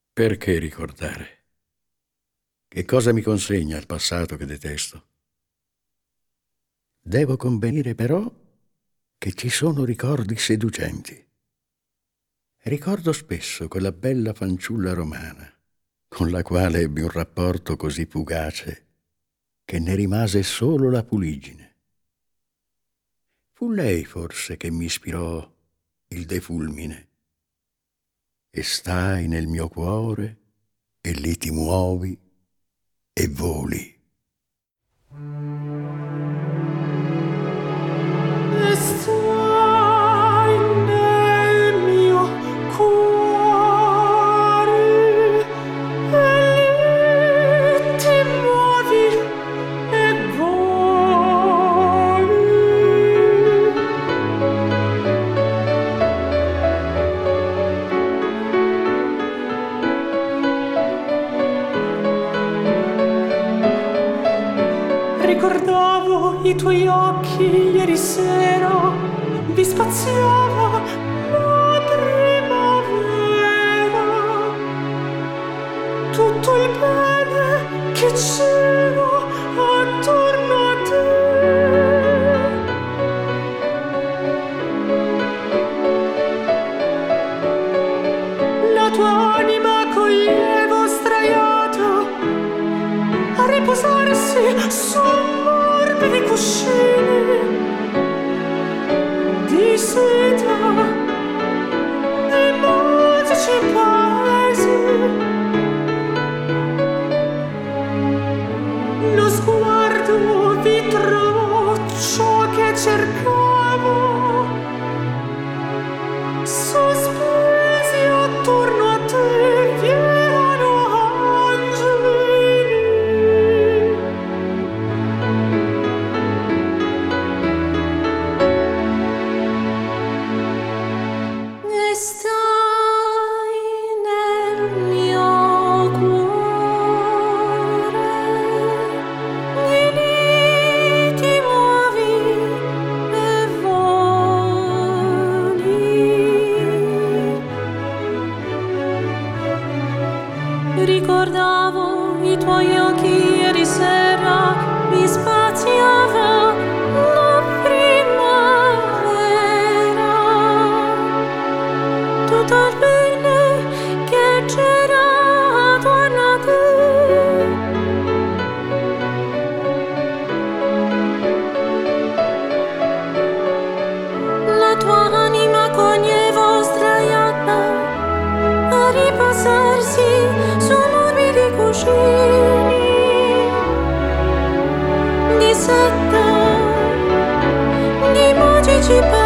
Perché ricordare? Che cosa mi consegna il passato che detesto? Devo convenire però che ci sono ricordi seducenti. Ricordo spesso quella bella fanciulla romana con la quale ebbi un rapporto così fugace che ne rimase solo la fuliggine. Fu lei forse che mi ispirò il defulmine. E stai nel mio cuore e lì ti muovi e voli. E stai nel mio cuore e lì ti muovi e voli. Ricordavo i tuoi occhi ieri sera, vi spaziava la primavera, tutto il bene che c'era attorno a te. La tua anima coglieva sdraiata a riposarsi su morbidi cuscini di seta, di magici paesi. Lo sguardo vi trovò ciò che cercavo, sospesi attorno a te vievano angeli. E stai nel mio cuore, e lì ti muovi e voli. Ricordavo i tuoi occhi ieri sera, mi spaziava la primavera, tutto il bene che c'era attorno a te. La tua anima coglieva sdraiata a riposarsi su morbidi cuscini di seta, di magici